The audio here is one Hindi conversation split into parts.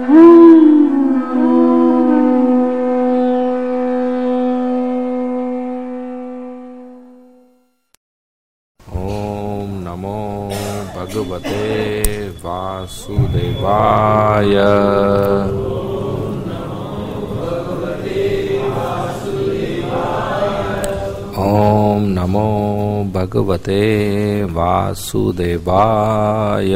भगवते वासुदेवाय। ओम नमो भगवते वासुदेवाय।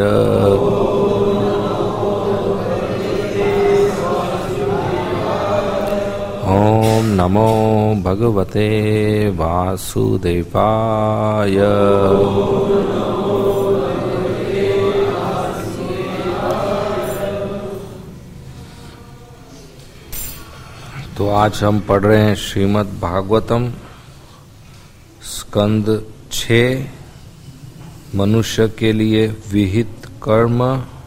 ओम नमो भगवते वासुदेवाय। तो आज हम पढ़ रहे हैं श्रीमद् भागवतम स्कंद 6 मनुष्य के लिए विहित कर्म,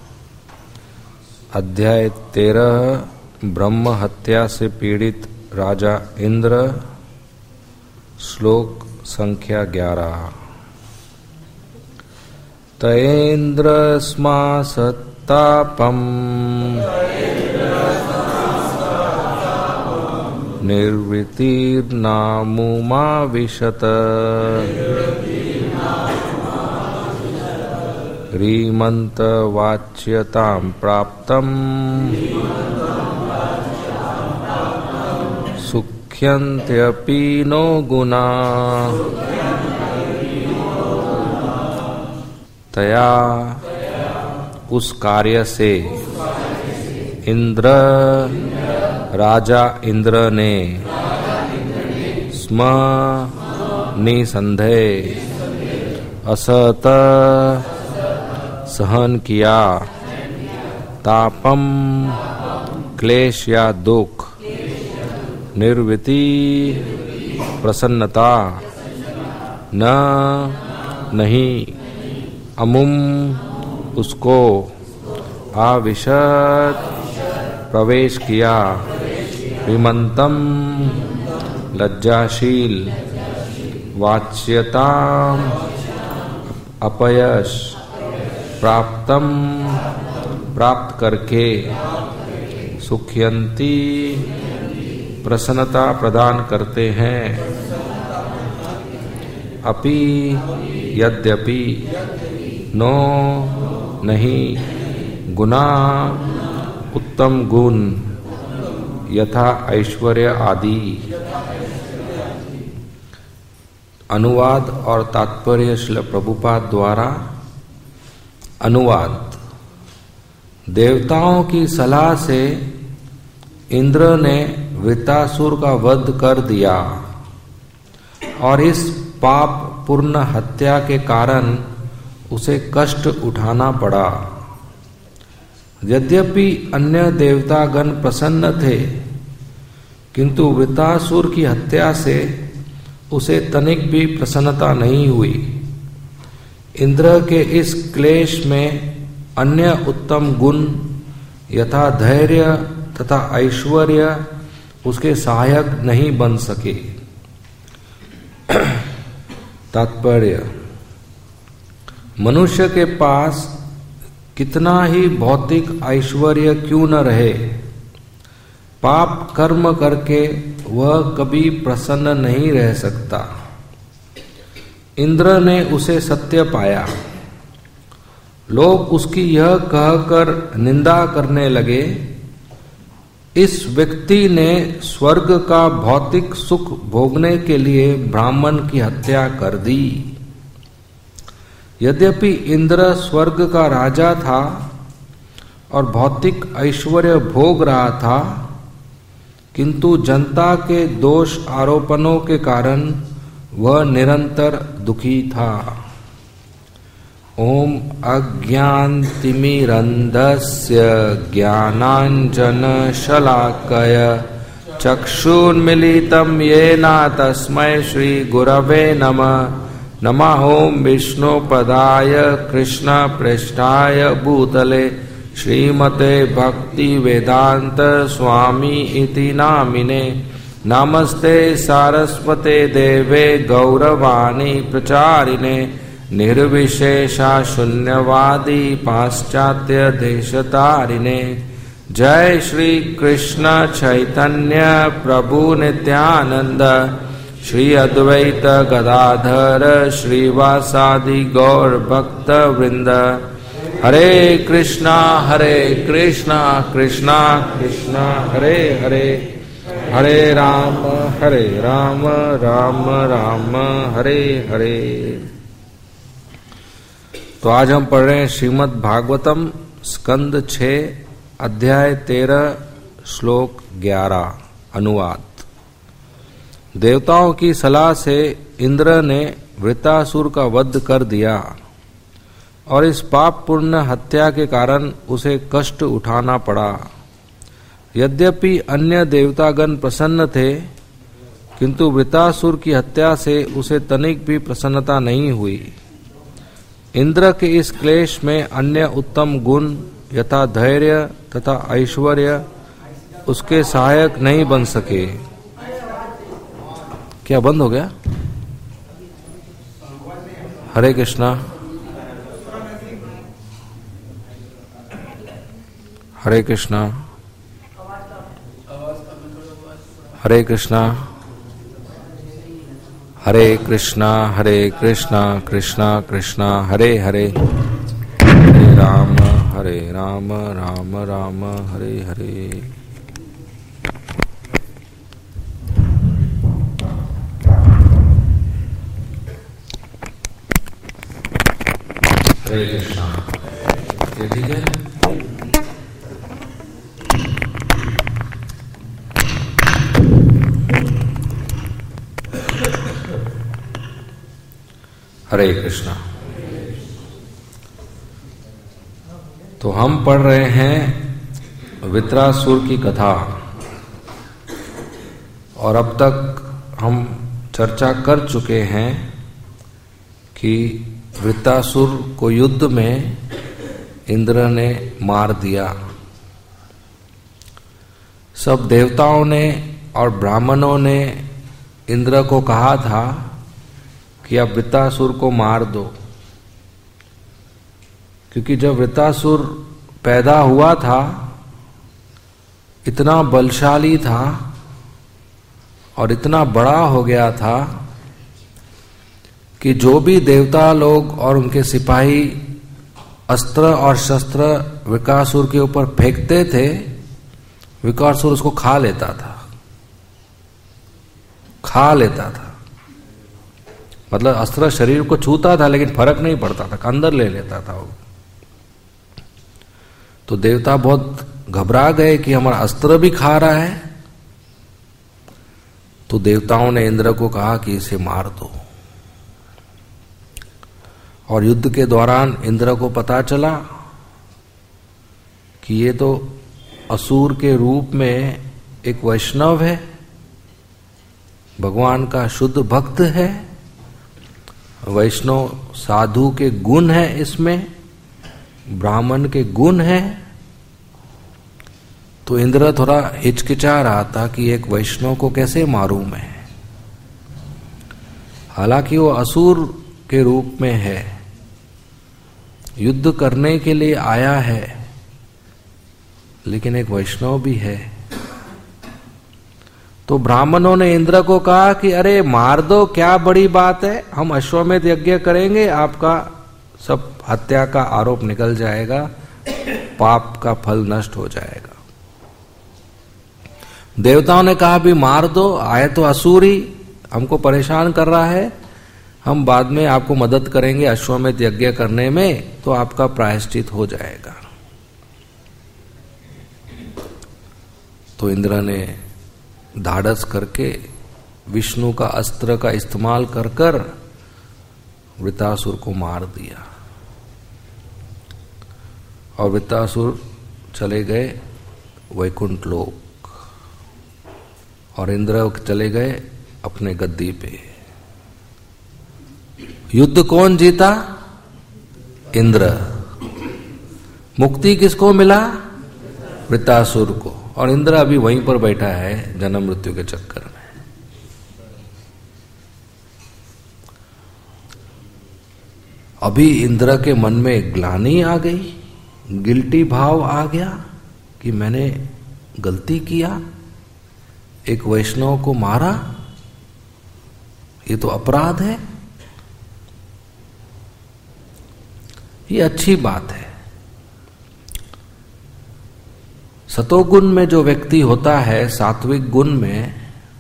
अध्याय 13 ब्रह्म हत्या से पीड़ित राजा इंद्र, श्लोक संख्या 11। तैन्द्र स्मा सत्तापम निर्वृतिर्नामुमाविशत ह्रीमन्तवाच्यतां प्राप्तं सुख्यन्त्यपि नो गुणा। तया उस कार्य से इंद्र राजा इंद्र ने स्म निसंदेह असत सहन किया, तापम क्लेश या दुख, निर्वृति प्रसन्नता, न नहीं, अमुम उसको, आविशत प्रवेश किया, विमंतम लज्जाशील, वाच्यता अपयश, प्राप्तम प्राप्त करके, सुख्यंती प्रसन्नता प्रदान करते हैं, अपि यद्यपि, नो नहीं, गुना उत्तम गुण, यथा ऐश्वर्य आदि। अनुवाद और तात्पर्य श्रील प्रभुपाद द्वारा। अनुवाद। देवताओं की सलाह से इंद्र ने वृत्तासुर का वध कर दिया और इस पाप पूर्ण हत्या के कारण उसे कष्ट उठाना पड़ा। यद्यपि अन्य देवतागण प्रसन्न थे, किंतु वृत्तासुर की हत्या से उसे तनिक भी प्रसन्नता नहीं हुई। इंद्र के इस क्लेश में अन्य उत्तम गुण यथा धैर्य तथा ऐश्वर्य उसके सहायक नहीं बन सके। तात्पर्य। मनुष्य के पास कितना ही भौतिक ऐश्वर्य क्यों न रहे, पाप कर्म करके वह कभी प्रसन्न नहीं रह सकता। इंद्र ने उसे सत्य पाया। लोग उसकी यह कहकर निंदा करने लगे, इस व्यक्ति ने स्वर्ग का भौतिक सुख भोगने के लिए ब्राह्मण की हत्या कर दी। यद्यपि इंद्र स्वर्ग का राजा था और भौतिक ऐश्वर्य भोग रहा था, किंतु जनता के दोष आरोपणों के कारण वह निरंतर दुखी था। ओम अज्ञानतिमिरन्धस्य ज्ञानाञ्जनशलाकय चक्षुन्मीलितं येन तस्मै श्री गुरवे नमः। नमः ओं विष्णुपदाय कृष्णप्रेष्ठाय भूतले श्रीमते भक्ति वेदांत स्वामी इति नामिने। नमस्ते सारस्वते देवे गौरवाणी प्रचारिणे निर्विशेषा शून्यवादी पाश्चात्य देशतारिणे। जय श्री कृष्ण चैतन्य प्रभु नित्यानंद श्री अद्वैत गदाधर श्रीवासादि गौर भक्त वृंद। हरे कृष्णा कृष्णा कृष्णा हरे हरे, हरे राम राम राम हरे हरे। तो आज हम पढ़ रहे हैं श्रीमद् भागवतम स्कंद 6 अध्याय 13 श्लोक 11 अनुवाद। देवताओं की सलाह से इंद्र ने वृत्रासुर का वध कर दिया और इस पाप पूर्ण हत्या के कारण उसे कष्ट उठाना पड़ा। यद्यपि अन्य देवतागण प्रसन्न थे, किंतु वृत्रासुर की हत्या से उसे तनिक भी प्रसन्नता नहीं हुई। इंद्र के इस क्लेश में अन्य उत्तम गुण यथा धैर्य तथा ऐश्वर्य उसके सहायक नहीं बन सके। क्या बंद हो गया? हरे कृष्णा हरे कृष्णा हरे कृष्णा हरे कृष्णा कृष्णा कृष्णा हरे हरे, हरे राम राम राम हरे हरे। हरे कृष्णा। ये ठीक है? हरे कृष्णा। तो हम पढ़ रहे हैं वृत्रासुर की कथा, और अब तक हम चर्चा कर चुके हैं कि वृत्रासुर को युद्ध में इंद्र ने मार दिया। सब देवताओं ने और ब्राह्मणों ने इंद्र को कहा था कि आप वृत्रासुर को मार दो, क्योंकि जब वृत्रासुर पैदा हुआ था इतना बलशाली था और इतना बड़ा हो गया था कि जो भी देवता लोग और उनके सिपाही अस्त्र और शस्त्र वृत्रासुर के ऊपर फेंकते थे, वृत्रासुर उसको खा लेता था। मतलब अस्त्र शरीर को छूता था लेकिन फर्क नहीं पड़ता था, अंदर ले लेता था वो। तो देवता बहुत घबरा गए कि हमारा अस्त्र भी खा रहा है। तो देवताओं ने इंद्र को कहा कि इसे मार दो। और युद्ध के दौरान इंद्र को पता चला कि ये तो असुर के रूप में एक वैष्णव है, भगवान का शुद्ध भक्त है, वैष्णव साधु के गुण है, इसमें ब्राह्मण के गुण है। तो इंद्र थोड़ा हिचकिचा रहा था कि एक वैष्णव को कैसे मारूं मैं। हालांकि वो असुर के रूप में है, युद्ध करने के लिए आया है, लेकिन एक वैष्णव भी है। तो ब्राह्मणों ने इंद्र को कहा कि अरे मार दो, क्या बड़ी बात है, हम अश्वमेध यज्ञ करेंगे, आपका सब हत्या का आरोप निकल जाएगा, पाप का फल नष्ट हो जाएगा। देवताओं ने कहा भी मार दो, आए तो असुर ही, हमको परेशान कर रहा है, हम बाद में आपको मदद करेंगे अश्वमेध यज्ञ करने में, तो आपका प्रायश्चित हो जाएगा। तो इंद्र ने धाड़स करके विष्णु का अस्त्र का इस्तेमाल कर कर वृत्रासुर को मार दिया। और वृत्रासुर चले गए वैकुंठ लोक, और इंद्र चले गए अपने गद्दी पे। युद्ध कौन जीता? इंद्र। मुक्ति किसको मिला? वृत्रासुर को। और इंद्र अभी वहीं पर बैठा है जन्म मृत्यु के चक्कर में। अभी इंद्र के मन में ग्लानि आ गई, गिल्टी भाव आ गया कि मैंने गलती किया, एक वैष्णव को मारा, ये तो अपराध है, ये अच्छी बात है। सतोगुण में जो व्यक्ति होता है, सात्विक गुण में,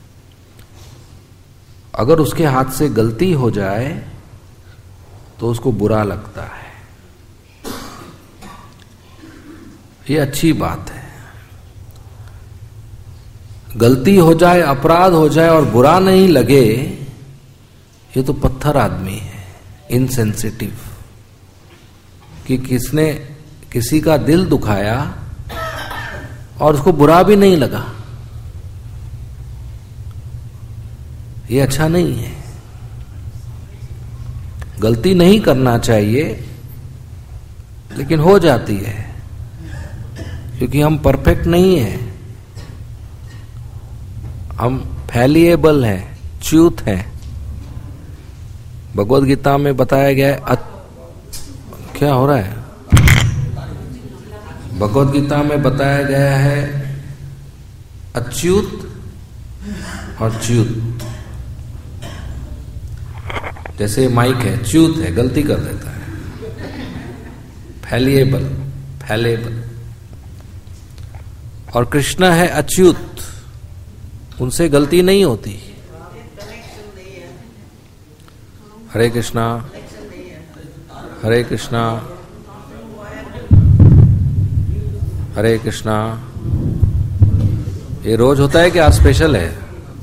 अगर उसके हाथ से गलती हो जाए तो उसको बुरा लगता है, ये अच्छी बात है। गलती हो जाए, अपराध हो जाए और बुरा नहीं लगे, ये तो पत्थर आदमी है, इनसेंसिटिव, कि किसने किसी का दिल दुखाया और उसको बुरा भी नहीं लगा, ये अच्छा नहीं है। गलती नहीं करना चाहिए, लेकिन हो जाती है, क्योंकि हम परफेक्ट नहीं है, हम फैलिएबल हैं, च्यूत हैं। भगवद गीता में बताया गया है, क्या हो रहा है? भगवद गीता में बताया गया है अच्युत और च्युत। जैसे माइक है, च्युत है, गलती कर देता है, फैलेबल। और कृष्ण है अच्युत, उनसे गलती नहीं होती। हरे कृष्णा, हरे कृष्णा, हरे कृष्णा। ये रोज होता है कि आज स्पेशल है?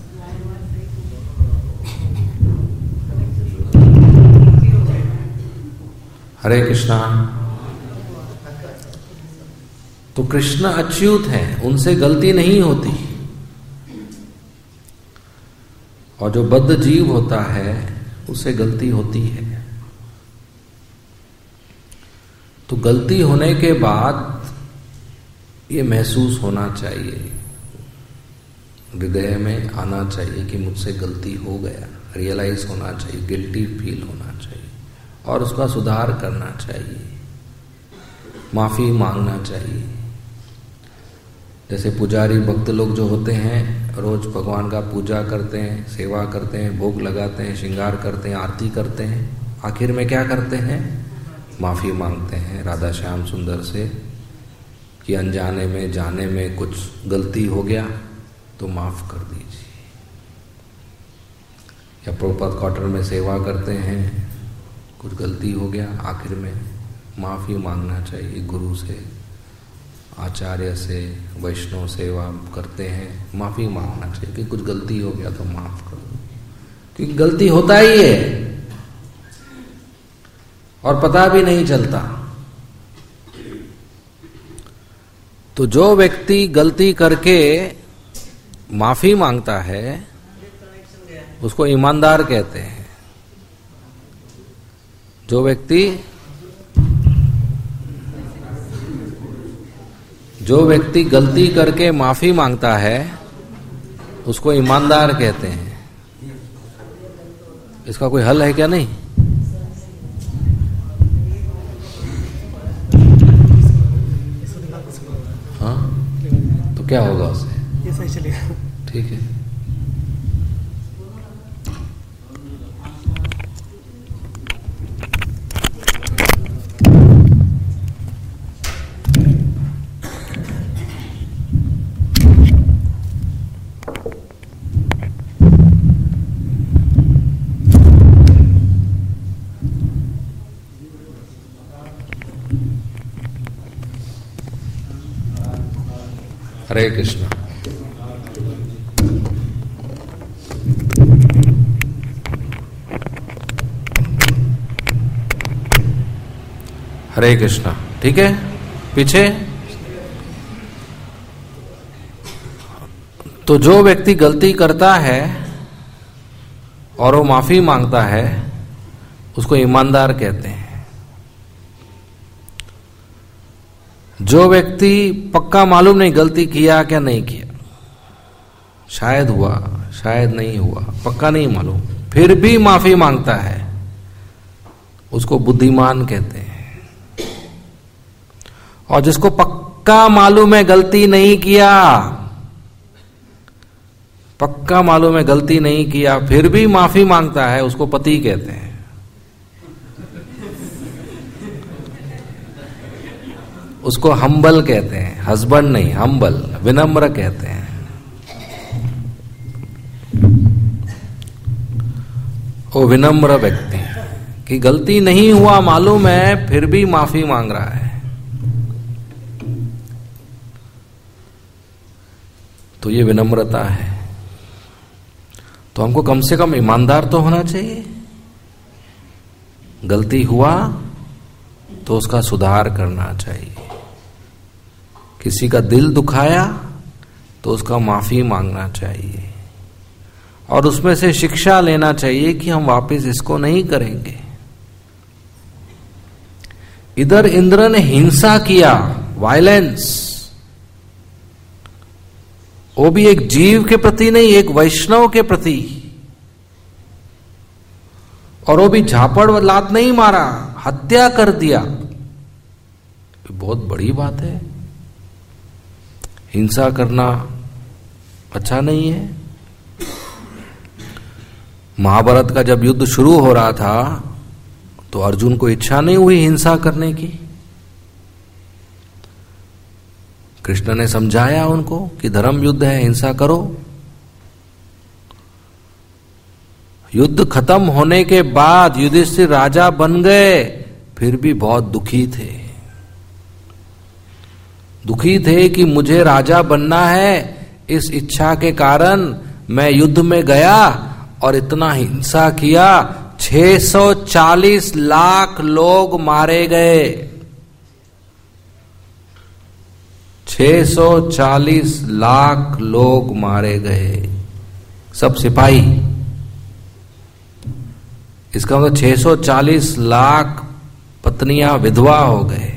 हरे कृष्णा। तो कृष्ण अच्युत हैं, उनसे गलती नहीं होती। और जो बद्ध जीव होता है उससे गलती होती है। तो गलती होने के बाद ये महसूस होना चाहिए, हृदय में आना चाहिए कि मुझसे गलती हो गया, रियलाइज होना चाहिए, गिल्टी फील होना चाहिए और उसका सुधार करना चाहिए, माफी मांगना चाहिए। जैसे पुजारी भक्त लोग जो होते हैं, रोज भगवान का पूजा करते हैं, सेवा करते हैं, भोग लगाते हैं, श्रृंगार करते हैं, आरती करते हैं, आखिर में क्या करते हैं? माफी मांगते हैं राधा श्याम सुंदर से कि अनजाने में, जाने में कुछ गलती हो गया तो माफ कर दीजिए। या प्रभुपाद क्वार्टर में सेवा करते हैं, कुछ गलती हो गया, आखिर में माफी मांगना चाहिए गुरु से, आचार्य से, वैष्णव सेवा करते हैं, माफी मांगना चाहिए कि कुछ गलती हो गया तो माफ कर दो, क्योंकि गलती होता ही है और पता भी नहीं चलता। तो जो व्यक्ति गलती करके माफी मांगता है उसको ईमानदार कहते हैं। जो व्यक्ति गलती करके माफी मांगता है उसको ईमानदार कहते हैं। इसका कोई हल है क्या? नहीं। हाँ, तो क्या होगा उससे? ये सही चलेगा। ठीक है। हरे कृष्ण। हरे कृष्ण। ठीक है, पीछे। तो जो व्यक्ति गलती करता है और वो माफी मांगता है उसको ईमानदार कहते हैं। जो व्यक्ति पक्का मालूम नहीं गलती किया क्या नहीं किया, शायद हुआ शायद नहीं हुआ, पक्का नहीं मालूम, फिर भी माफी मांगता है, उसको बुद्धिमान कहते हैं। और जिसको पक्का मालूम है गलती नहीं किया, पक्का मालूम है गलती नहीं किया, फिर भी माफी मांगता है, उसको पति कहते हैं। उसको हम्बल कहते हैं, हस्बैंड नहीं, हम्बल, विनम्र कहते हैं। वो विनम्र व्यक्ति कि गलती नहीं हुआ मालूम है, फिर भी माफी मांग रहा है, तो ये विनम्रता है। तो हमको कम से कम ईमानदार तो होना चाहिए। गलती हुआ तो उसका सुधार करना चाहिए। किसी का दिल दुखाया तो उसका माफी मांगना चाहिए और उसमें से शिक्षा लेना चाहिए कि हम वापस इसको नहीं करेंगे। इधर इंद्र ने हिंसा किया, वायलेंस, वो भी एक जीव के प्रति नहीं, एक वैष्णव के प्रति, और वो भी झापड़ लात नहीं मारा, हत्या कर दिया। बहुत बड़ी बात है। हिंसा करना अच्छा नहीं है। महाभारत का जब युद्ध शुरू हो रहा था तो अर्जुन को इच्छा नहीं हुई हिंसा करने की। कृष्ण ने समझाया उनको कि धर्म युद्ध है, हिंसा करो। युद्ध खत्म होने के बाद युधिष्ठिर राजा बन गए, फिर भी बहुत दुखी थे। दुखी थे कि मुझे राजा बनना है, इस इच्छा के कारण मैं युद्ध में गया और इतना हिंसा किया, 640 लाख लोग मारे गए। 640 लाख लोग मारे गए, सब सिपाही। इसका मतलब 640 लाख पत्नियां विधवा हो गए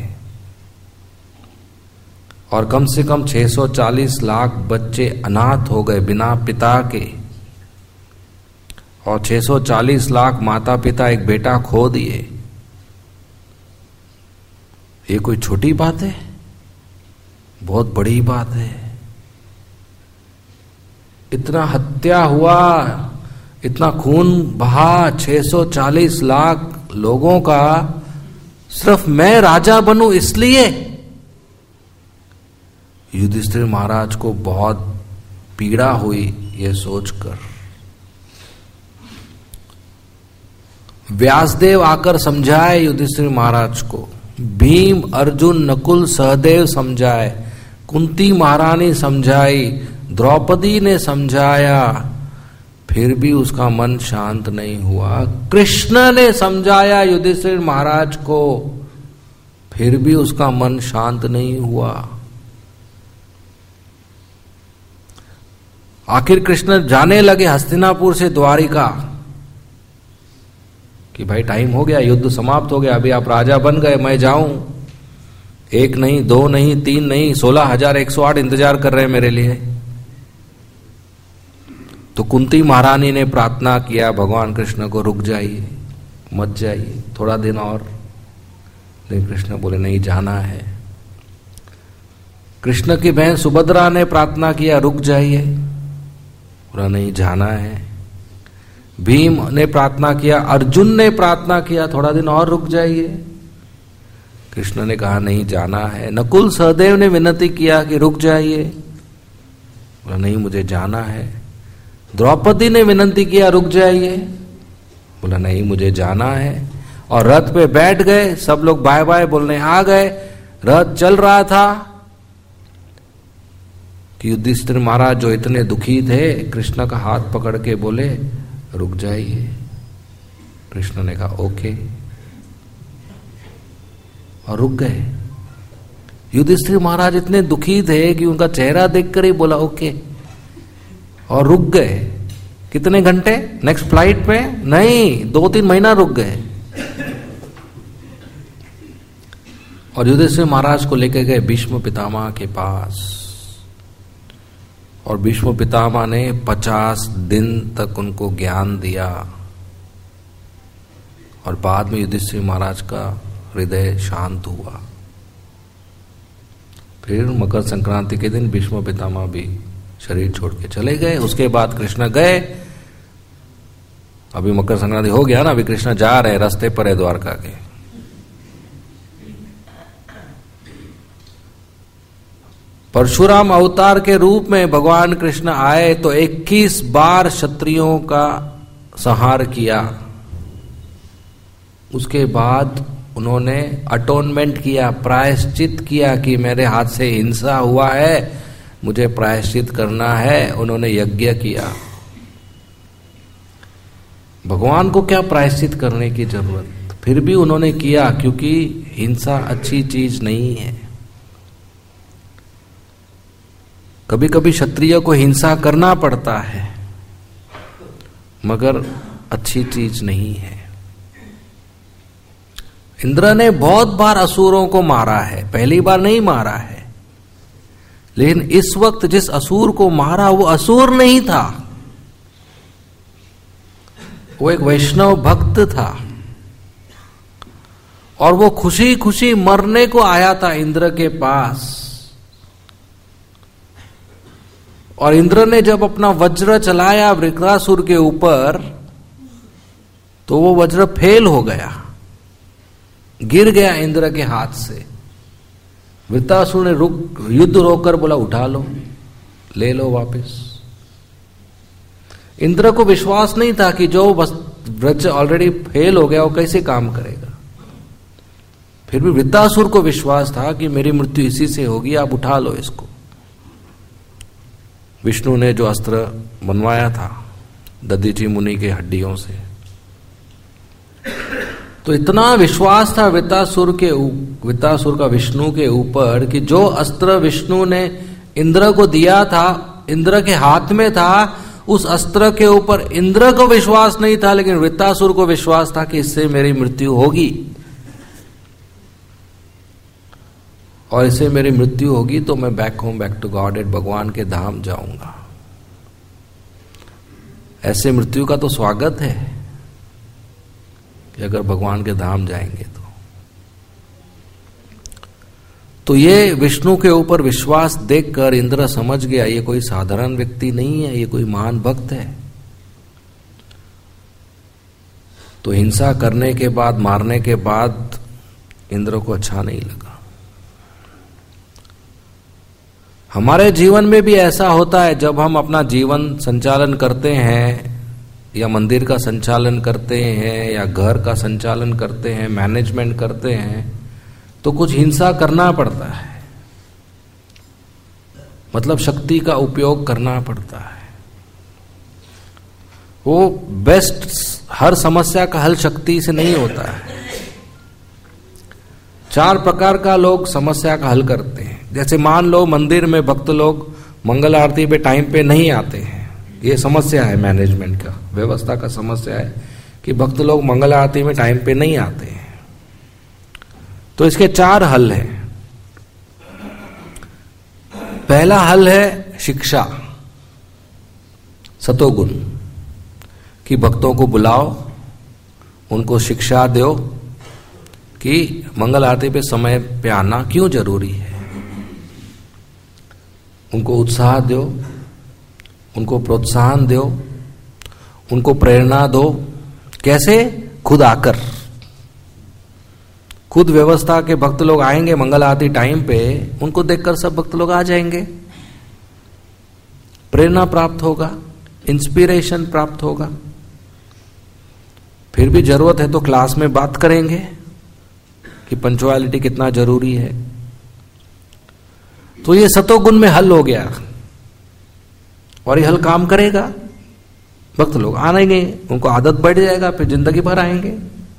और कम से कम 640 लाख बच्चे अनाथ हो गए बिना पिता के, और 640 लाख माता पिता एक बेटा खो दिए। ये कोई छोटी बात है? बहुत बड़ी बात है। इतना हत्या हुआ, इतना खून बहा, 640 लाख लोगों का, सिर्फ मैं राजा बनूं इसलिए। युधिष्ठिर महाराज को बहुत पीड़ा हुई ये सोचकर। व्यासदेव आकर समझाए युधिष्ठिर महाराज को, भीम, अर्जुन, नकुल, सहदेव समझाए, कुंती महारानी समझाई, द्रौपदी ने समझाया, फिर भी उसका मन शांत नहीं हुआ। कृष्ण ने समझाया युधिष्ठिर महाराज को, फिर भी उसका मन शांत नहीं हुआ। आखिर कृष्ण जाने लगे हस्तिनापुर से द्वारिका कि भाई टाइम हो गया, युद्ध समाप्त हो गया, अभी आप राजा बन गए, मैं जाऊं। 1 नहीं, 2 नहीं, 3 नहीं, 16,108 इंतजार कर रहे हैं मेरे लिए। तो कुंती महारानी ने प्रार्थना किया भगवान कृष्ण को, रुक जाइए, मत जाइए, थोड़ा दिन और। लेकिन कृष्ण बोले नहीं, जाना है। कृष्ण की बहन सुभद्रा ने प्रार्थना किया, रुक जाइए, बोला नहीं, जाना है। भीम ने प्रार्थना किया, अर्जुन ने प्रार्थना किया, थोड़ा दिन और रुक जाइए। कृष्ण ने कहा नहीं, जाना है। नकुल, सहदेव ने विनती किया कि रुक जाइए, बोला नहीं, मुझे जाना है। द्रौपदी ने विनती किया, रुक जाइए, बोला नहीं, मुझे जाना है। और रथ पे बैठ गए, सब लोग बाय बाय बोलने आ गए। रथ चल रहा था कि युधिष्ठिर महाराज जो इतने दुखी थे, कृष्ण का हाथ पकड़ के बोले रुक जाइए। कृष्ण ने कहा ओके, और रुक गए। युधिष्ठिर महाराज इतने दुखी थे कि उनका चेहरा देखकर ही बोला ओके, और रुक गए। कितने घंटे? नेक्स्ट फ्लाइट में नहीं, 2-3 महीना रुक गए। और युधिष्ठिर महाराज को लेकर गए भीष्म पितामह के पास, और भीष्म पितामह ने 50 दिन तक उनको ज्ञान दिया, और बाद में युधिष्ठिर महाराज का हृदय शांत हुआ। फिर मकर संक्रांति के दिन भीष्म पितामह भी शरीर छोड़ के चले गए। उसके बाद कृष्ण गए, अभी मकर संक्रांति हो गया ना, अभी कृष्ण जा रहे, रास्ते पर है द्वारका के। परशुराम अवतार के रूप में भगवान कृष्ण आए तो 21 बार क्षत्रियों का संहार किया। उसके बाद उन्होंने अटोनमेंट किया, प्रायश्चित किया कि मेरे हाथ से हिंसा हुआ है, मुझे प्रायश्चित करना है। उन्होंने यज्ञ किया। भगवान को क्या प्रायश्चित करने की जरूरत, फिर भी उन्होंने किया, क्योंकि हिंसा अच्छी चीज नहीं है। कभी कभी क्षत्रिय को हिंसा करना पड़ता है, मगर अच्छी चीज नहीं है। इंद्र ने बहुत बार असुरों को मारा है, पहली बार नहीं मारा है, लेकिन इस वक्त जिस असुर को मारा वो असुर नहीं था, वो एक वैष्णव भक्त था, और वो खुशी खुशी मरने को आया था इंद्र के पास। और इंद्र ने जब अपना वज्र चलाया वृत्रासुर के ऊपर, तो वो वज्र फेल हो गया, गिर गया इंद्र के हाथ से। वृत्रासुर ने युद्ध रोककर बोला, उठा लो, ले लो वापस। इंद्र को विश्वास नहीं था कि जो वज्र ऑलरेडी फेल हो गया वो कैसे काम करेगा। फिर भी वृत्रासुर को विश्वास था कि मेरी मृत्यु इसी से होगी, आप उठा लो इसको। विष्णु ने जो अस्त्र बनवाया था दधीची मुनि के हड्डियों से, तो इतना विश्वास था वृत्रासुर का विष्णु के ऊपर कि जो अस्त्र विष्णु ने इंद्र को दिया था, इंद्र के हाथ में था, उस अस्त्र के ऊपर इंद्र को विश्वास नहीं था, लेकिन वृत्रासुर को विश्वास था कि इससे मेरी मृत्यु होगी, और इससे मेरी मृत्यु होगी तो मैं back home, back to God, भगवान के धाम जाऊंगा। ऐसे मृत्यु का तो स्वागत है कि अगर भगवान के धाम जाएंगे तो ये विष्णु के ऊपर विश्वास देखकर इंद्र समझ गया ये कोई साधारण व्यक्ति नहीं है, ये कोई महान भक्त है। तो हिंसा करने के बाद, मारने के बाद इंद्र को अच्छा नहीं लगा। हमारे जीवन में भी ऐसा होता है, जब हम अपना जीवन संचालन करते हैं, या मंदिर का संचालन करते हैं, या घर का संचालन करते हैं, मैनेजमेंट करते हैं, तो कुछ हिंसा करना पड़ता है, मतलब शक्ति का उपयोग करना पड़ता है। वो बेस्ट, हर समस्या का हल शक्ति से नहीं होता है। 4 प्रकार का लोग समस्या का हल करते हैं। जैसे मान लो मंदिर में भक्त लोग मंगल आरती पे टाइम पे नहीं आते हैं, ये समस्या है, मैनेजमेंट का, व्यवस्था का समस्या है कि भक्त लोग मंगल आरती में टाइम पे नहीं आते हैं। तो इसके 4 हल हैं। पहला हल है शिक्षा, सतोगुण, कि भक्तों को बुलाओ, उनको शिक्षा दो कि मंगल आरती पे समय पे आना क्यों जरूरी है। उनको उत्साह दो, उनको प्रोत्साहन दो, उनको प्रेरणा दो। कैसे? खुद आकर, खुद व्यवस्था के भक्त लोग आएंगे मंगल आरती टाइम पे, उनको देखकर सब भक्त लोग आ जाएंगे, प्रेरणा प्राप्त होगा, इंस्पिरेशन प्राप्त होगा। फिर भी जरूरत है तो क्लास में बात करेंगे कि पंक्चुअलिटी कितना जरूरी है। तो ये सतोगुण में हल हो गया, और ये हल काम करेगा। भक्त लोग आएंगे, उनको आदत बढ़ जाएगा, फिर जिंदगी भर आएंगे।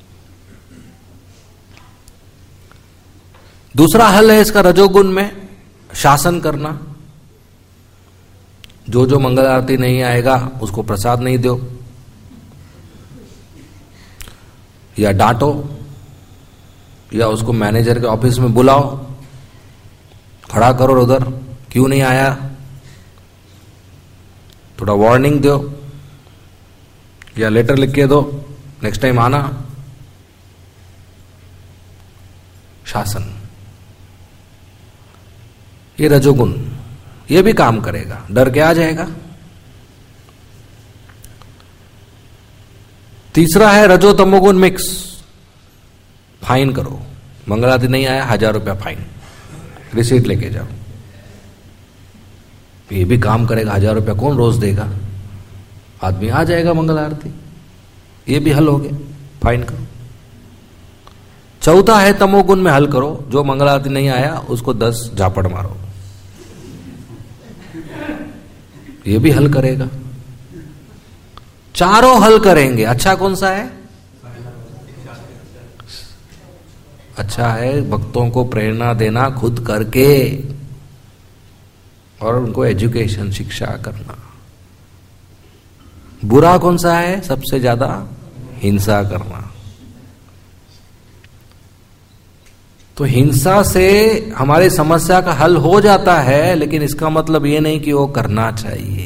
दूसरा हल है इसका रजोगुण में, शासन करना। जो जो मंगल आरती नहीं आएगा उसको प्रसाद नहीं दो, या डांटो, या उसको मैनेजर के ऑफिस में बुलाओ, खड़ा करो उधर, क्यों नहीं आया, थोड़ा वार्निंग दो, या लेटर लिख के दो, नेक्स्ट टाइम आना। शासन। ये रजोगुण, ये भी काम करेगा, डर के आ जाएगा। तीसरा है रजो तमोगुण मिक्स, फाइन करो, मंगलारती नहीं आया 1000 रुपया फाइन, रिसीट लेके जाओ। ये भी काम करेगा, 1000 रुपया कौन रोज देगा, आदमी आ जाएगा मंगल आरती, ये भी हल हो गया, फाइन करो। चौथा है तमोगुण में हल करो, जो मंगल आरती नहीं आया उसको 10 झापड़ मारो, ये भी हल करेगा। चारों हल करेंगे। अच्छा कौन सा है? अच्छा है भक्तों को प्रेरणा देना खुद करके और उनको एजुकेशन, शिक्षा करना। बुरा कौन सा है? सबसे ज्यादा हिंसा करना। तो हिंसा से हमारी समस्या का हल हो जाता है, लेकिन इसका मतलब ये नहीं कि वो करना चाहिए।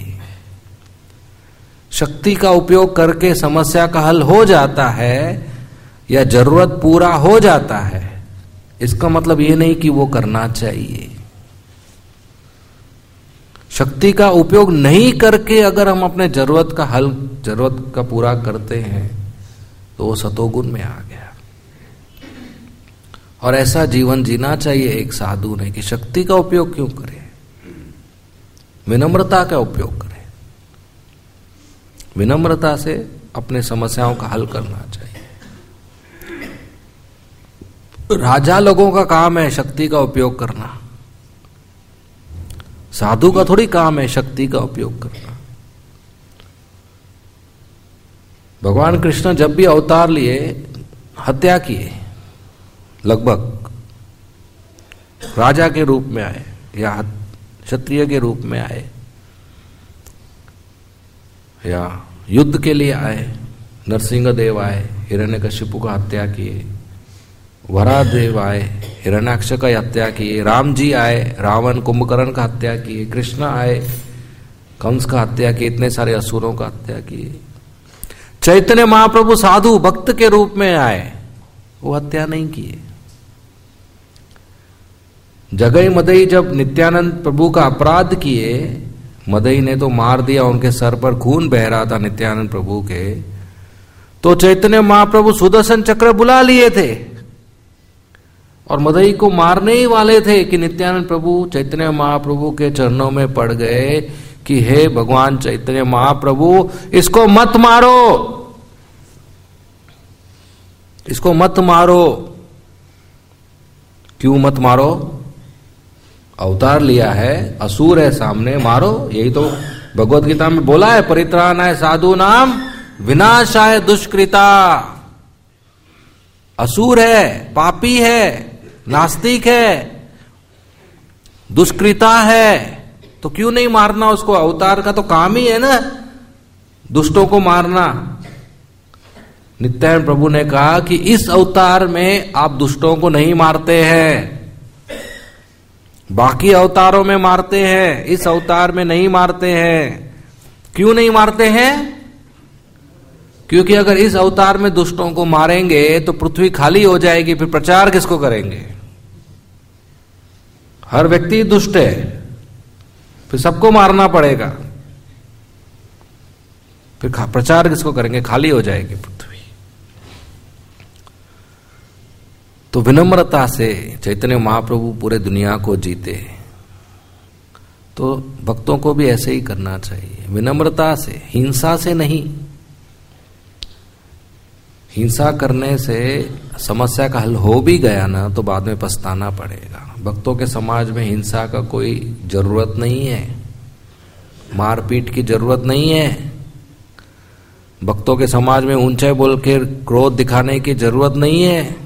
शक्ति का उपयोग करके समस्या का हल हो जाता है या जरूरत पूरा हो जाता है, इसका मतलब ये नहीं कि वो करना चाहिए। शक्ति का उपयोग नहीं करके अगर हम अपने जरूरत का हल, जरूरत का पूरा करते हैं तो वो सतोगुण में आ गया। और ऐसा जीवन जीना चाहिए एक साधु ने कि शक्ति का उपयोग क्यों करे, विनम्रता का उपयोग करे, विनम्रता से अपने समस्याओं का हल करना चाहिए। राजा लोगों का काम है शक्ति का उपयोग करना, साधु का थोड़ी काम है शक्ति का उपयोग करना। भगवान कृष्ण जब भी अवतार लिए हत्या किए, लगभग राजा के रूप में आए या क्षत्रिय के रूप में आए या युद्ध के लिए आए। नरसिंह देव आए, हिरण्यकशिपु का हत्या किए, वरादेव आए, हिरण्याक्ष का हत्या किए, राम जी आए, रावण कुंभकर्ण का हत्या किए, कृष्ण आए, कंस का हत्या किए, इतने सारे असुरों का हत्या किए। चैतन्य महाप्रभु साधु भक्त के रूप में आए, वो हत्या नहीं किए। जगई मदई जब नित्यानंद प्रभु का अपराध किए, मदई ने तो मार दिया, उनके सर पर खून बह रहा था नित्यानंद प्रभु के, तो चैतन्य महाप्रभु सुदर्शन चक्र बुला लिए थे और मदई को मारने ही वाले थे कि नित्यानंद प्रभु चैतन्य महाप्रभु के चरणों में पड़ गए कि हे भगवान चैतन्य महाप्रभु, इसको मत मारो, इसको मत मारो। क्यों मत मारो? अवतार लिया है, असुर है सामने, मारो। यही तो भगवत गीता में बोला है, परित्राणाय साधु नाम विनाशाय दुष्कृता। असुर है, पापी है, नास्तिक है, दुष्कृता है, तो क्यों नहीं मारना उसको? अवतार का तो काम ही है ना दुष्टों को मारना। नित्यानंद प्रभु ने कहा कि इस अवतार में आप दुष्टों को नहीं मारते हैं, बाकी अवतारों में मारते हैं, इस अवतार में नहीं मारते हैं। क्यों नहीं मारते हैं? क्योंकि अगर इस अवतार में दुष्टों को मारेंगे तो पृथ्वी खाली हो जाएगी, फिर प्रचार किसको करेंगे? हर व्यक्ति दुष्ट है, फिर सबको मारना पड़ेगा, फिर प्रचार किसको करेंगे? खाली हो जाएगी पृथ्वी। तो विनम्रता से चैतन्य महाप्रभु पूरे दुनिया को जीते, तो भक्तों को भी ऐसे ही करना चाहिए, विनम्रता से, हिंसा से नहीं। हिंसा करने से समस्या का हल हो भी गया ना तो बाद में पछताना पड़ेगा। भक्तों के समाज में हिंसा का कोई जरूरत नहीं है, मारपीट की जरूरत नहीं है। भक्तों के समाज में ऊंचे बोल के क्रोध दिखाने की जरूरत नहीं है,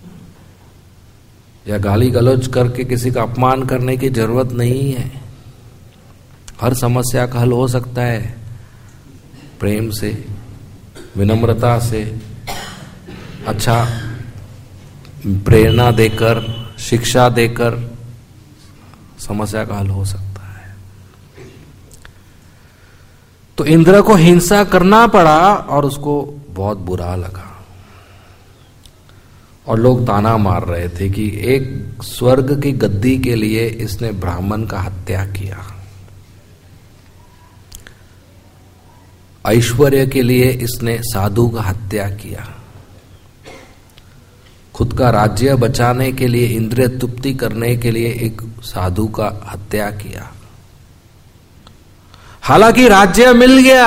या गाली गलौज करके किसी का अपमान करने की जरूरत नहीं है। हर समस्या का हल हो सकता है प्रेम से, विनम्रता से, अच्छा प्रेरणा देकर, शिक्षा देकर समस्या का हल हो सकता है। तो इंद्र को हिंसा करना पड़ा और उसको बहुत बुरा लगा, और लोग ताना मार रहे थे कि एक स्वर्ग की गद्दी के लिए इसने ब्राह्मण का हत्या किया, ऐश्वर्य के लिए इसने साधु का हत्या किया, खुद का राज्य बचाने के लिए, इंद्रिय तृप्ति करने के लिए एक साधु का हत्या किया। हालांकि राज्य मिल गया,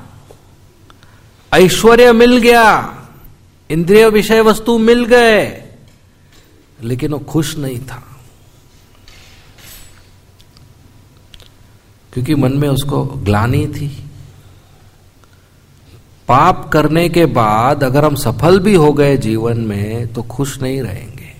ऐश्वर्य मिल गया, इंद्रिय विषय वस्तु मिल गए, लेकिन वो खुश नहीं था, क्योंकि मन में उसको ग्लानि थी। पाप करने के बाद अगर हम सफल भी हो गए जीवन में तो खुश नहीं रहेंगे।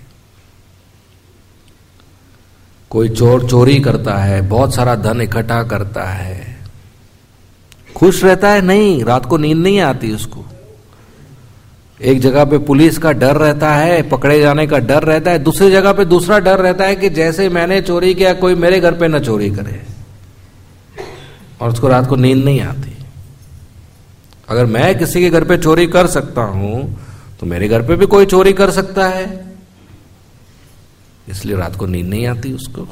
कोई चोर चोरी करता है, बहुत सारा धन इकट्ठा करता है, खुश रहता है? नहीं, रात को नींद नहीं आती उसको। एक जगह पे पुलिस का डर रहता है, पकड़े जाने का डर रहता है, दूसरी जगह पे दूसरा डर रहता है कि जैसे मैंने चोरी किया कोई मेरे घर पे न चोरी करे, और उसको रात को नींद नहीं आती। अगर मैं किसी के घर पे चोरी कर सकता हूं तो मेरे घर पे भी कोई चोरी कर सकता है, इसलिए रात को नींद नहीं आती उसको।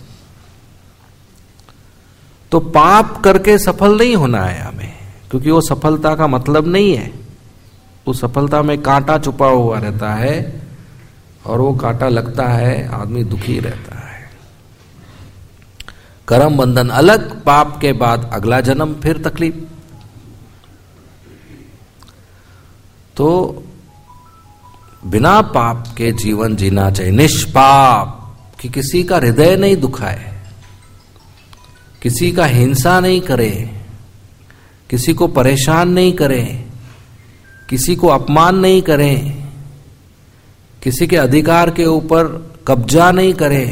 तो पाप करके सफल नहीं होना है हमें, क्योंकि वो सफलता का मतलब नहीं है। उस सफलता में कांटा छुपा हुआ रहता है, और वो कांटा लगता है, आदमी दुखी रहता है। कर्म बंधन अलग, पाप के बाद अगला जन्म, फिर तकलीफ। तो बिना पाप के जीवन जीना चाहिए, निष्पाप, कि किसी का हृदय नहीं दुखाए, किसी का हिंसा नहीं करे, किसी को परेशान नहीं करे, किसी को अपमान नहीं करें, किसी के अधिकार के ऊपर कब्जा नहीं करे,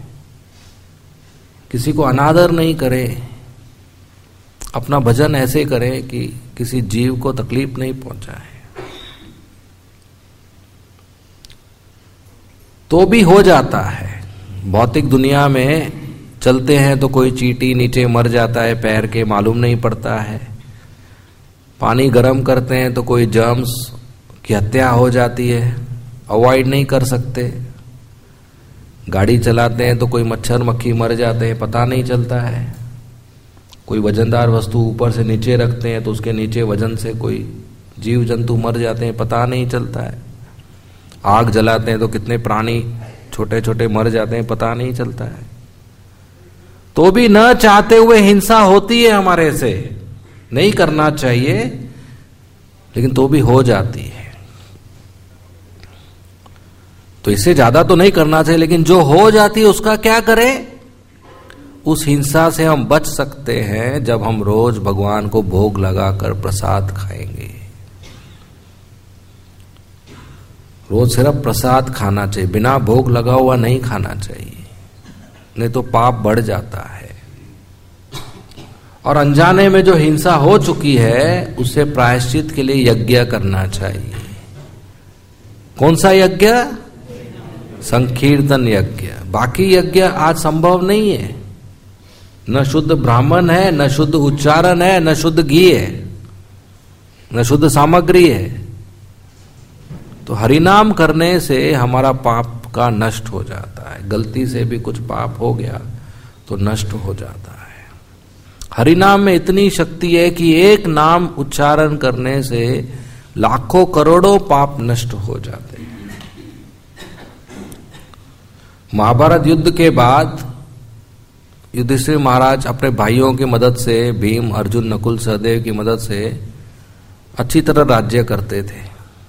किसी को अनादर नहीं करे, अपना भजन ऐसे करे कि किसी जीव को तकलीफ नहीं पहुंचाए। तो भी हो जाता है। भौतिक दुनिया में चलते हैं तो कोई चींटी नीचे मर जाता है पैर के, मालूम नहीं पड़ता है। पानी गर्म करते हैं तो कोई जर्म्स की हत्या हो जाती है, अवॉइड नहीं कर सकते। गाड़ी चलाते हैं तो कोई मच्छर मक्खी मर जाते हैं, पता नहीं चलता है। कोई वजनदार वस्तु ऊपर से नीचे रखते हैं तो उसके नीचे वजन से कोई जीव जंतु मर जाते हैं, पता नहीं चलता है। आग जलाते हैं तो कितने प्राणी छोटे छोटे मर जाते हैं, पता नहीं चलता है। तो भी न चाहते हुए हिंसा होती है हमारे से, नहीं करना चाहिए, लेकिन तो भी हो जाती है। तो इससे ज्यादा तो नहीं करना चाहिए, लेकिन जो हो जाती है उसका क्या करें? उस हिंसा से हम बच सकते हैं जब हम रोज भगवान को भोग लगाकर प्रसाद खाएंगे। रोज सिर्फ प्रसाद खाना चाहिए, बिना भोग लगा हुआ नहीं खाना चाहिए, नहीं तो पाप बढ़ जाता है। और अनजाने में जो हिंसा हो चुकी है उससे प्रायश्चित के लिए यज्ञ करना चाहिए। कौन सा यज्ञ? संकीर्तन यज्ञ। बाकी यज्ञ आज संभव नहीं है, न शुद्ध ब्राह्मण है, न शुद्ध उच्चारण है, न शुद्ध घी है, न शुद्ध सामग्री है। तो हरिनाम करने से हमारा पाप का नष्ट हो जाता है। गलती से भी कुछ पाप हो गया तो नष्ट हो जाता है। हरिनाम में इतनी शक्ति है कि एक नाम उच्चारण करने से लाखों करोड़ों पाप नष्ट हो जाते हैं। महाभारत युद्ध के बाद युधिष्ठिर महाराज अपने भाइयों की मदद से, भीम, अर्जुन, नकुल, सहदेव की मदद से अच्छी तरह राज्य करते थे।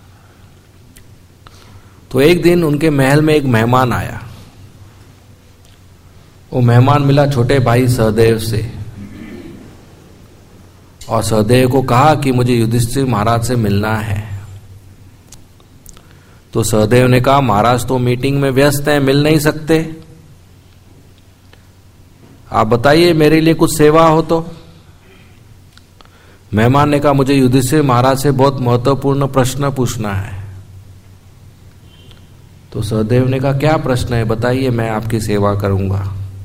तो एक दिन उनके महल में एक मेहमान आया। वो मेहमान मिला छोटे भाई सहदेव से, और सहदेव को कहा कि मुझे युधिष्ठिर महाराज से मिलना है। तो सहदेव ने कहा, महाराज तो मीटिंग में व्यस्त हैं, मिल नहीं सकते, आप बताइए मेरे लिए कुछ सेवा हो तो। मेहमान ने कहा, मुझे युधिष्ठिर महाराज से बहुत महत्वपूर्ण प्रश्न पूछना है। तो सहदेव ने कहा, क्या प्रश्न है बताइए, मैं आपकी सेवा करूंगा।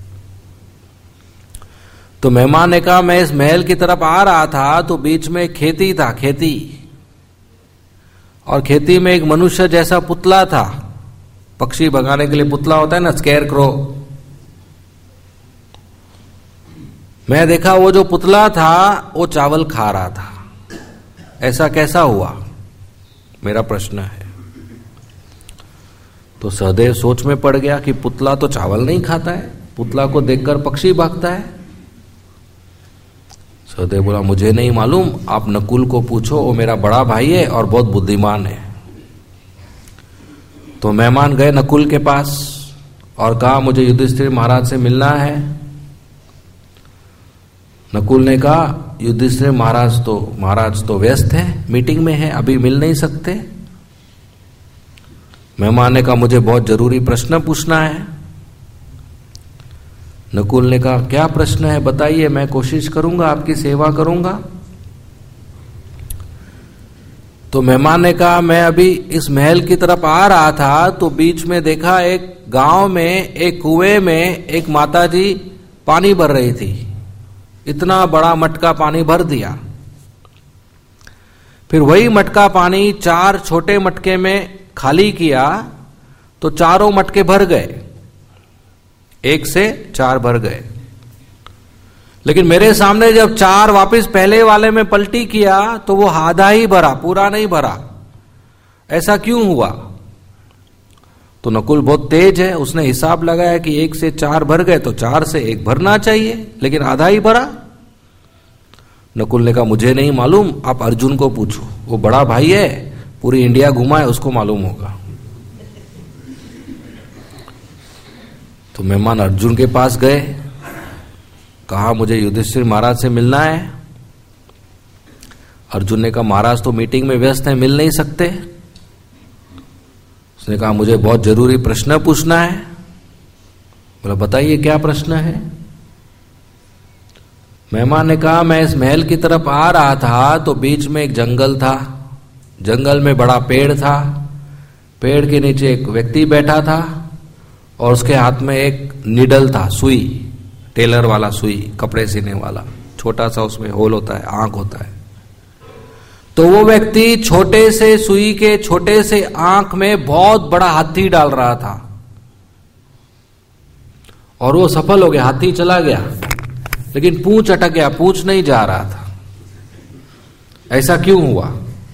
तो मेहमान ने कहा, मैं इस महल की तरफ आ रहा था तो बीच में खेती था, और खेती में एक मनुष्य जैसा पुतला था, पक्षी भगाने के लिए पुतला होता है ना, स्केयर क्रो। मैं देखा वो जो पुतला था वो चावल खा रहा था। ऐसा कैसा हुआ, मेरा प्रश्न है। तो सहदेव सोच में पड़ गया कि पुतला तो चावल नहीं खाता है, पुतला को देखकर पक्षी भागता है। सहदेव बोला मुझे नहीं मालूम, आप नकुल को पूछो, वो मेरा बड़ा भाई है और बहुत बुद्धिमान है। तो मेहमान गए नकुल के पास और कहा मुझे युधिष्ठिर महाराज से मिलना है। नकुल ने कहा युधिष्ठिर महाराज तो व्यस्त है, मीटिंग में है, अभी मिल नहीं सकते। मेहमान ने कहा मुझे बहुत जरूरी प्रश्न पूछना है। नकुल ने कहा क्या प्रश्न है बताइए, मैं कोशिश करूंगा, आपकी सेवा करूंगा। तो मेहमान ने कहा मैं अभी इस महल की तरफ आ रहा था तो बीच में देखा एक गांव में एक कुएं में एक माताजी पानी भर रही थी। इतना बड़ा मटका पानी भर दिया। फिर वही मटका पानी 4 छोटे मटके में खाली किया तो चारों मटके भर गए, 1 से 4 भर गए। लेकिन मेरे सामने जब 4 वापस पहले वाले में पलटी किया तो वो आधा ही भरा, पूरा नहीं भरा। ऐसा क्यों हुआ? तो नकुल बहुत तेज है, उसने हिसाब लगाया कि 1 से 4 भर गए तो 4 से 1 भरना चाहिए, लेकिन आधा ही भरा। नकुल ने कहा मुझे नहीं मालूम, आप अर्जुन को पूछो, वो बड़ा भाई है, पूरी इंडिया घुमा है, उसको मालूम होगा। तो मेहमान अर्जुन के पास गए, कहा मुझे युधिष्ठिर महाराज से मिलना है। अर्जुन ने कहा महाराज तो मीटिंग में व्यस्त हैं, मिल नहीं सकते। उसने कहा मुझे बहुत जरूरी प्रश्न पूछना है। बोला बताइए क्या प्रश्न है। मेहमान ने कहा मैं इस महल की तरफ आ रहा था तो बीच में एक जंगल था, जंगल में बड़ा पेड़ था, पेड़ के नीचे एक व्यक्ति बैठा था और उसके हाथ में एक निडल था, सुई, टेलर वाला सुई, कपड़े सीने वाला, छोटा सा उसमें होल होता है, आंख होता है। तो वो व्यक्ति छोटे से सुई के छोटे से आंख में बहुत बड़ा हाथी डाल रहा था और वो सफल हो गया, हाथी चला गया, लेकिन पूंछ अटक गया, पूंछ नहीं जा रहा था। ऐसा क्यों हुआ?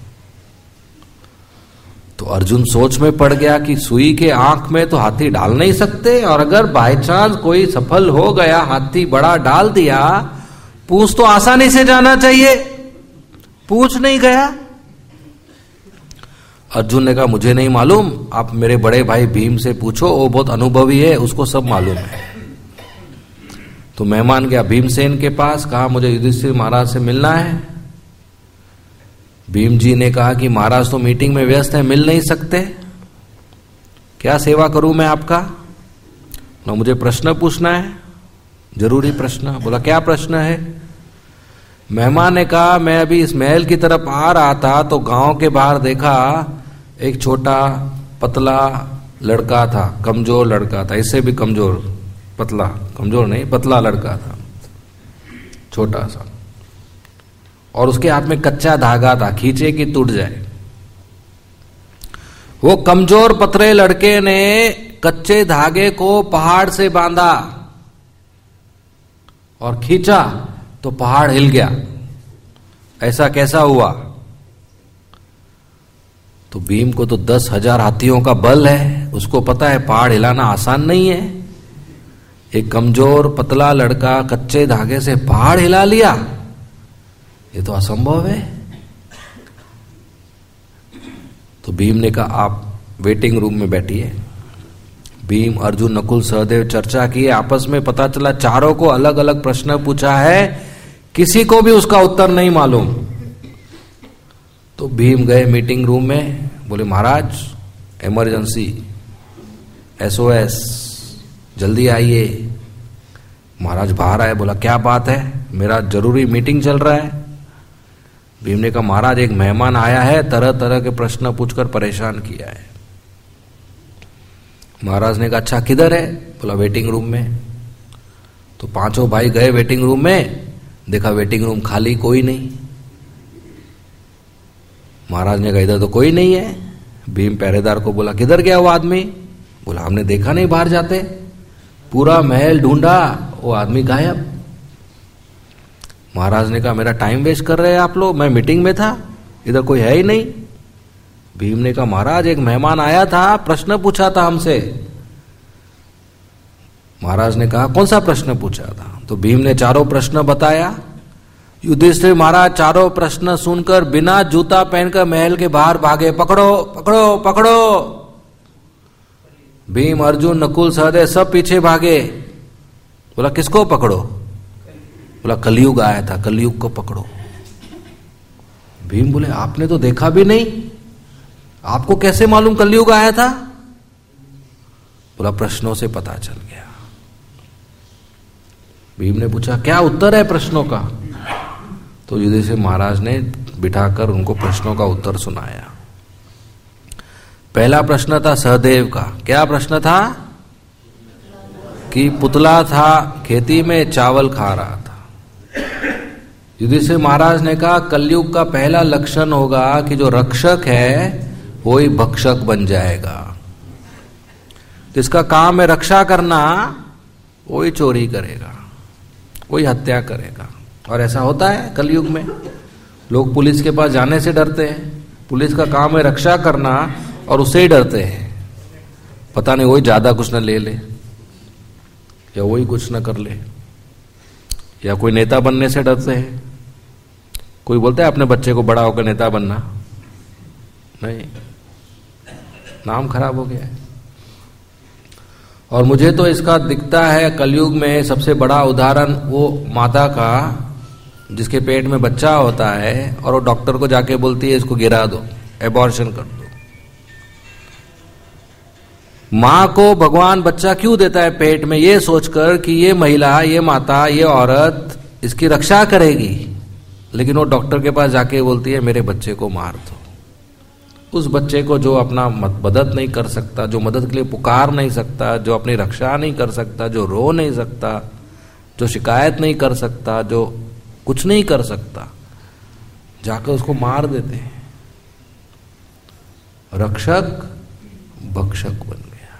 तो अर्जुन सोच में पड़ गया कि सुई के आंख में तो हाथी डाल नहीं सकते, और अगर बाय चांस कोई सफल हो गया, हाथी बड़ा डाल दिया, पूंछ तो आसानी से जाना चाहिए, पूंछ नहीं गया। अर्जुन ने कहा मुझे नहीं मालूम, आप मेरे बड़े भाई भीम से पूछो, वो बहुत अनुभवी है, उसको सब मालूम है। तो मेहमान गया भीमसेन के पास, कहा मुझे युधिष्ठिर महाराज से मिलना है। भीम जी ने कहा कि महाराज तो मीटिंग में व्यस्त है, मिल नहीं सकते, क्या सेवा करूं मैं आपका? ना मुझे प्रश्न पूछना है, जरूरी प्रश्न। बोला क्या प्रश्न है? मेहमान ने कहा मैं अभी इस महल की तरफ आ रहा था तो गांव के बाहर देखा एक छोटा पतला लड़का था, कमजोर लड़का था, इससे भी कमजोर, पतला, कमजोर नहीं, पतला लड़का था, छोटा सा, और उसके हाथ में कच्चा धागा था, खींचे कि टूट जाए। वो कमजोर पतले लड़के ने कच्चे धागे को पहाड़ से बांधा और खींचा तो पहाड़ हिल गया। ऐसा कैसा हुआ? तो भीम को तो 10,000 हाथियों का बल है, उसको पता है पहाड़ हिलाना आसान नहीं है। एक कमजोर पतला लड़का कच्चे धागे से पहाड़ हिला लिया, ये तो असंभव है। तो भीम ने कहा आप वेटिंग रूम में बैठिए। भीम, अर्जुन, नकुल, सहदेव चर्चा किए आपस में, पता चला चारों को अलग अलग प्रश्न पूछा है, किसी को भी उसका उत्तर नहीं मालूम। तो भीम गए मीटिंग रूम में, बोले महाराज इमरजेंसी, SOS, जल्दी आइए। महाराज बाहर आए, बोला क्या बात है? मेरा जरूरी मीटिंग चल रहा है। भीम ने कहा महाराज एक मेहमान आया है, तरह तरह के प्रश्न पूछकर परेशान किया है। महाराज ने कहा अच्छा किधर है? बोला वेटिंग रूम में। तो पांचों भाई गए वेटिंग रूम में, देखा वेटिंग रूम खाली, कोई नहीं। महाराज ने कहा इधर तो कोई नहीं है। भीम पहरेदार को बोला किधर गया वो आदमी? बोला हमने देखा नहीं बाहर जाते, पूरा महल ढूंढा, वो आदमी गायब। महाराज ने कहा मेरा टाइम वेस्ट कर रहे हैं आप लोग, मैं मीटिंग में था, इधर कोई है ही नहीं। भीम ने कहा महाराज एक मेहमान आया था, प्रश्न पूछा था हमसे। महाराज ने कहा कौन सा प्रश्न पूछा था? तो भीम ने चारों प्रश्न बताया। युधिष्ठिर महाराज चारों प्रश्न सुनकर बिना जूता पहनकर महल के बाहर भागे, पकड़ो पकड़ो पकड़ो। भीम, अर्जुन, नकुल, सहदेव सब पीछे भागे। बोला किसको पकड़ो? बोला कलयुग आया था, कलयुग को पकड़ो। भीम बोले आपने तो देखा भी नहीं, आपको कैसे मालूम कलयुग आया था? बोला प्रश्नों से पता चल गया। भीम ने पूछा क्या उत्तर है प्रश्नों का? तो युधिष्ठिर महाराज ने बिठाकर उनको प्रश्नों का उत्तर सुनाया। पहला प्रश्न था सहदेव का। क्या प्रश्न था? कि पुतला था, खेती में चावल खा रहा था। युधिष्ठिर महाराज ने कहा कलयुग का पहला लक्षण होगा कि जो रक्षक है वही भक्षक बन जाएगा। जिसका काम है रक्षा करना, वही चोरी करेगा, वही हत्या करेगा। और ऐसा होता है कलयुग में। लोग पुलिस के पास जाने से डरते हैं। पुलिस का काम है रक्षा करना और उससे ही डरते हैं। पता नहीं वही ज्यादा कुछ न ले ले, या वही कुछ न कर ले, या कोई नेता बनने से डरते हैं। कोई बोलता है अपने बच्चे को बड़ा होकर नेता बनना, नहीं, नाम खराब हो गया है। और मुझे तो इसका दिखता है कलयुग में सबसे बड़ा उदाहरण वो माता का जिसके पेट में बच्चा होता है और वो डॉक्टर को जाके बोलती है इसको गिरा दो, एबॉर्शन कर दो। मां को भगवान बच्चा क्यों देता है पेट में? ये सोचकर कि ये महिला, ये माता, ये औरत इसकी रक्षा करेगी, लेकिन वो डॉक्टर के पास जाके बोलती है मेरे बच्चे को मार दो। उस बच्चे को जो अपना मदद नहीं कर सकता, जो मदद के लिए पुकार नहीं सकता, जो अपनी रक्षा नहीं कर सकता, जो रो नहीं सकता, जो शिकायत नहीं कर सकता, जो कुछ नहीं कर सकता, जाकर उसको मार देते हैं। रक्षक भक्षक बन गया।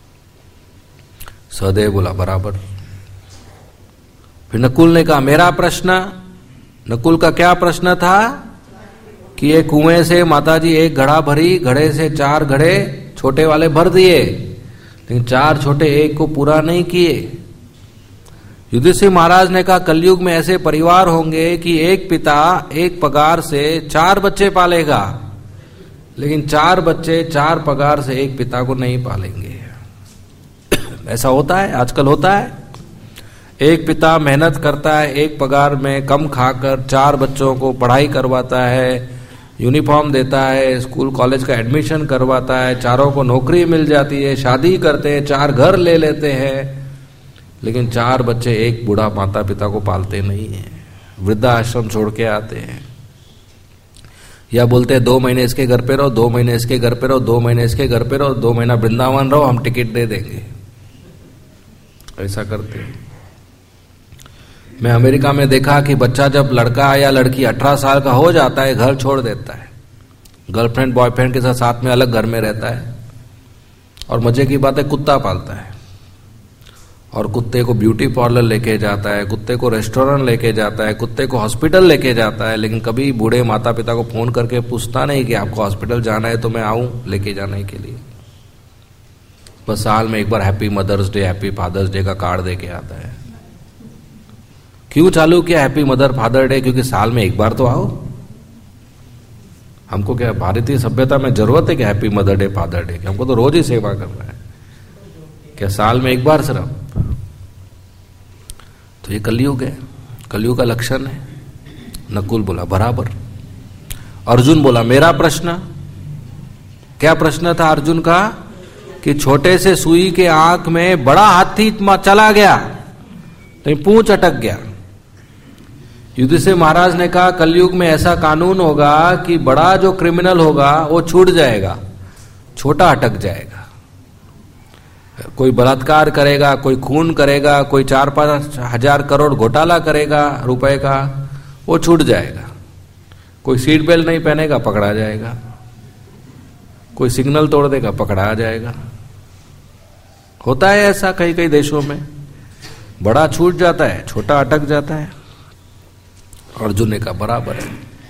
सहदेव बोला बराबर। फिर नकुल ने कहा मेरा प्रश्न। नकुल का क्या प्रश्न था? कि एक कुएं से माताजी एक घड़ा भरी, घड़े से 4 घड़े छोटे वाले भर दिए, लेकिन 4 छोटे एक को पूरा नहीं किए। युधिष्ठिर महाराज ने कहा कलयुग में ऐसे परिवार होंगे कि एक पिता एक पगार से 4 बच्चे पालेगा, लेकिन 4 बच्चे 4 पगार से एक पिता को नहीं पालेंगे। ऐसा होता है, आजकल होता है। एक पिता मेहनत करता है, एक पगार में कम खाकर 4 बच्चों को पढ़ाई करवाता है, यूनिफॉर्म देता है, स्कूल कॉलेज का एडमिशन करवाता है, 4 को नौकरी मिल जाती है, शादी करते हैं, 4 घर ले लेते हैं, लेकिन 4 बच्चे एक बूढ़ा माता पिता को पालते नहीं है, वृद्धाश्रम छोड़ के आते हैं। या बोलते हैं 2 महीने इसके घर पे रहो, 2 महीने इसके घर पे रहो, 2 महीने इसके घर पे रहो, 2 महीना वृंदावन रहो, हम टिकट दे देंगे। ऐसा करते हैं। मैं अमेरिका में देखा कि बच्चा जब लड़का या लड़की 18 साल का हो जाता है घर छोड़ देता है, गर्लफ्रेंड बॉयफ्रेंड के साथ में अलग घर में रहता है, और मजे की बात है कुत्ता पालता है, और कुत्ते को ब्यूटी पार्लर लेके जाता है, कुत्ते को रेस्टोरेंट लेके जाता है, कुत्ते को हॉस्पिटल लेके जाता है, लेकिन कभी बूढ़े माता पिता को फोन करके पूछता नहीं कि आपको हॉस्पिटल जाना है तो मैं आऊं लेके जाने के लिए। बस साल में एक बार happy Mother's Day, happy Father's Day का कार्ड दे के आता है। क्यों चालू किया हैप्पी मदर फादर डे? क्योंकि साल में एक बार तो आओ। हमको क्या भारतीय सभ्यता में जरूरत है कि happy Mother Day Father Day की? हमको तो रोज ही सेवा करना है, क्या साल में एक बार सिर्फ? तो ये कलयुग है, कलयुग का लक्षण है। नकुल बोला बराबर। अर्जुन बोला मेरा प्रश्न। क्या प्रश्न था अर्जुन का? कि छोटे से सुई के आंख में बड़ा हाथी चला गया, तो पूंछ अटक गया। युधिष्ठिर महाराज ने कहा कलयुग में ऐसा कानून होगा कि बड़ा जो क्रिमिनल होगा वो छूट जाएगा, छोटा अटक जाएगा। कोई बलात्कार करेगा, कोई खून करेगा, कोई 4-5 हजार करोड़ घोटाला करेगा रुपए का, वो छूट जाएगा। कोई सीट बेल्ट नहीं पहनेगा, पकड़ा जाएगा। कोई सिग्नल तोड़ देगा, पकड़ा जाएगा। होता है ऐसा कई कई देशों में, बड़ा छूट जाता है, छोटा अटक जाता है। अर्जुन ने कहा बराबर है।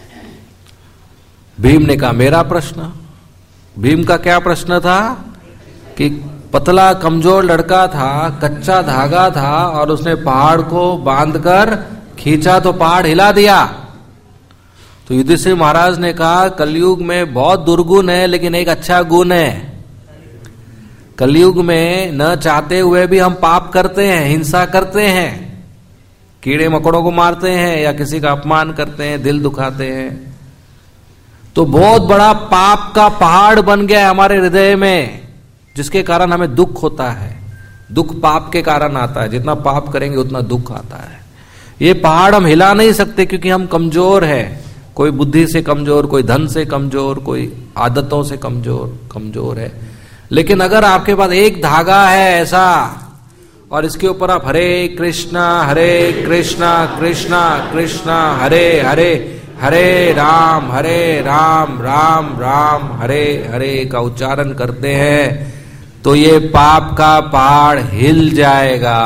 भीम ने कहा मेरा प्रश्न। भीम का क्या प्रश्न था कि पतला कमजोर लड़का था, कच्चा धागा था, और उसने पहाड़ को बांधकर खींचा तो पहाड़ हिला दिया। तो युधिष्ठिर महाराज ने कहा कलयुग में बहुत दुर्गुण है, लेकिन एक अच्छा गुण है। कलयुग में न चाहते हुए भी हम पाप करते हैं, हिंसा करते हैं, कीड़े मकोड़ों को मारते हैं या किसी का अपमान करते हैं, दिल दुखाते हैं। तो बहुत बड़ा पाप का पहाड़ बन गया है हमारे हृदय में, जिसके कारण हमें दुख होता है। दुख पाप के कारण आता है, जितना पाप करेंगे उतना दुख आता है। ये पहाड़ हम हिला नहीं सकते क्योंकि हम कमजोर हैं। कोई बुद्धि से कमजोर, कोई धन से कमजोर, कोई आदतों से कमजोर है। लेकिन अगर आपके पास एक धागा है ऐसा, और इसके ऊपर आप हरे कृष्णा कृष्णा कृष्णा हरे हरे, हरे राम राम राम हरे हरे का उच्चारण करते हैं, तो ये पाप का पहाड़ हिल जाएगा।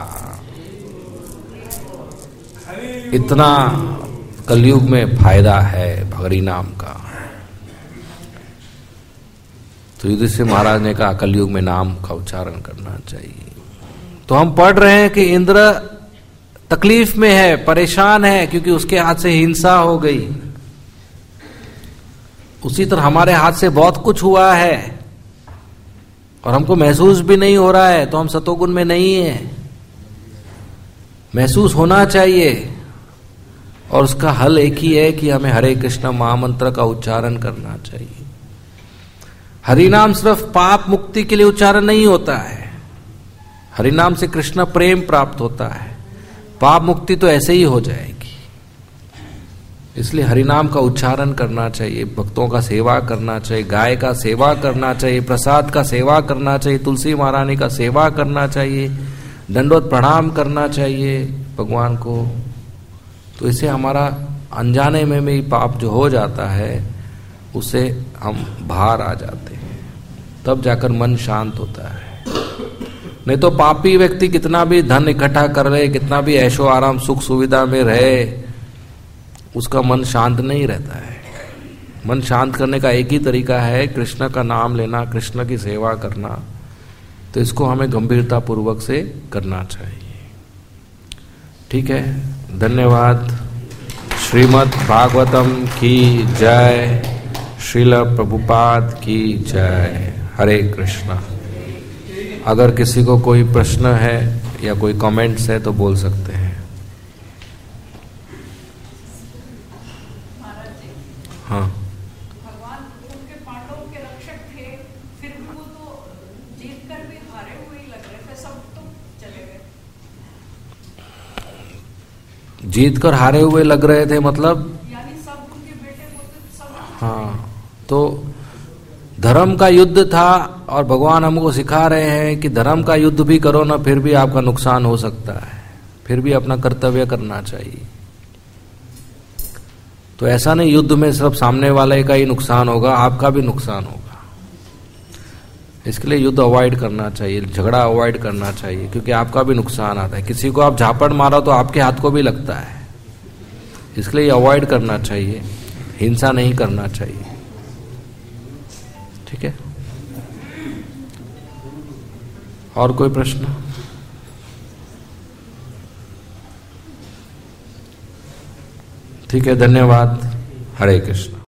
इतना कलयुग में फायदा है हरि नाम का। तो युधिष्ठिर महाराज ने कहा कलयुग में नाम का उच्चारण करना चाहिए। तो हम पढ़ रहे हैं कि इंद्र तकलीफ में है, परेशान है, क्योंकि उसके हाथ से हिंसा हो गई। उसी तरह हमारे हाथ से बहुत कुछ हुआ है और हमको महसूस भी नहीं हो रहा है, तो हम सतोगुण में नहीं है। महसूस होना चाहिए, और उसका हल एक ही है कि हमें हरे कृष्ण महामंत्र का उच्चारण करना चाहिए। हरिनाम सिर्फ पाप मुक्ति के लिए उच्चारण नहीं होता है। हरिनाम से कृष्ण प्रेम प्राप्त होता है, पाप मुक्ति तो ऐसे ही हो जाएगी। इसलिए हरिनाम का उच्चारण करना चाहिए, भक्तों का सेवा करना चाहिए, गाय का सेवा करना चाहिए, प्रसाद का सेवा करना चाहिए, तुलसी महारानी का सेवा करना चाहिए, दंडवत प्रणाम करना चाहिए भगवान को। तो इससे हमारा अनजाने में भी पाप जो हो जाता है उससे हम बाहर आ जाते हैं, तब जाकर मन शांत होता है। नहीं तो पापी व्यक्ति कितना भी धन इकट्ठा कर ले, कितना भी ऐशो आराम सुख सुविधा में रहे, उसका मन शांत नहीं रहता है। मन शांत करने का एक ही तरीका है कृष्ण का नाम लेना, कृष्ण की सेवा करना। तो इसको हमें गंभीरता पूर्वक से करना चाहिए। ठीक है, धन्यवाद। श्रीमद् भागवतम की जय, श्रील प्रभुपाद की जय। हरे कृष्णा। अगर किसी को कोई प्रश्न है या कोई कमेंट्स है तो बोल सकते हैं। हाँ, भगवान उनके पांडवों के रक्षक थे, फिर भी वो तो जीत कर भी हारे हुए ही लग रहे थे, सब तो चले गए। जीत कर हारे हुए लग रहे थे मतलब यानी सब उनके बेटे पोते सब। हाँ, तो धर्म का युद्ध था और भगवान हमको सिखा रहे हैं कि धर्म का युद्ध भी करो ना, फिर भी आपका नुकसान हो सकता है, फिर भी अपना कर्तव्य करना चाहिए। तो ऐसा नहीं युद्ध में सिर्फ सामने वाले का ही नुकसान होगा, आपका भी नुकसान होगा। इसके लिए युद्ध अवॉइड करना चाहिए, झगड़ा अवॉइड करना चाहिए, क्योंकि आपका भी नुकसान आता है। किसी को आप झापड़ मारो तो आपके हाथ को भी लगता है, इसलिए अवॉइड करना चाहिए, हिंसा नहीं करना चाहिए। ठीक है, और कोई प्रश्न? ठीक है, धन्यवाद। हरे कृष्ण।